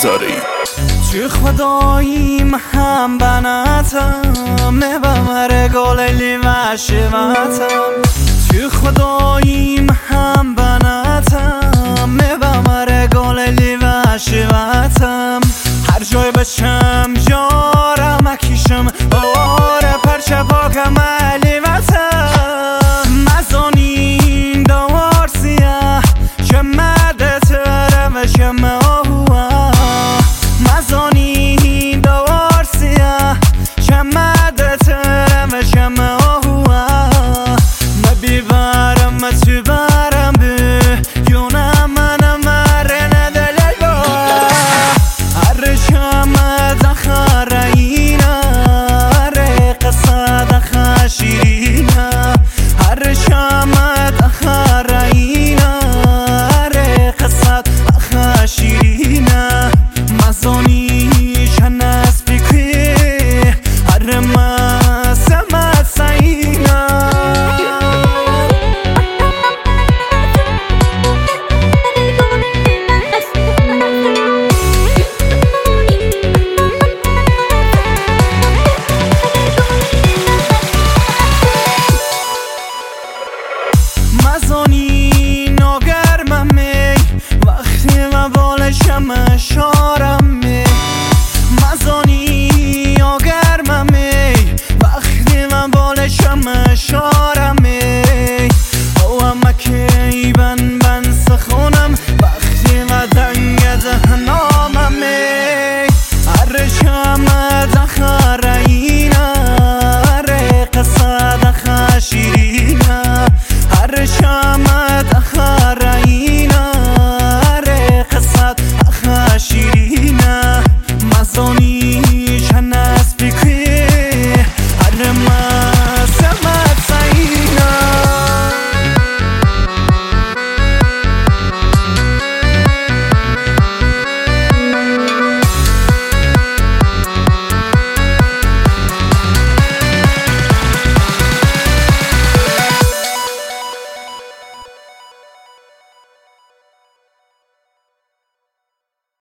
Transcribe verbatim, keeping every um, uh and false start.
هزاری چی خداییم هم بناتم ببر گلی و شواتم چی خداییم هم بناتم ببر گلی و شواتم هر جای بشم جارم اکیشم باره پرچه پاکم علی وطم مزانین دوار سیاه شمده تره و شمه آهوه مزانین دوار سیاه شمده تره و شمه آهوه مبیبرم متبرم به یونم منم مرنه دلیگا هر شمد خرینه هر قصد خشیرینه هر شمد خرینه هر قصد خشیرینه مزانی شنس بکی هر ما سمت سینه مزانی ناگرمم می وقتی من بالشم شارم می مزانی ناگرمم می وقتی من بالشم شارم می او مکی بن بن سخونم وقتی من دنگ دهنامم می هر شمد خرینه هر قصد خشیرینه هر شمد خرینه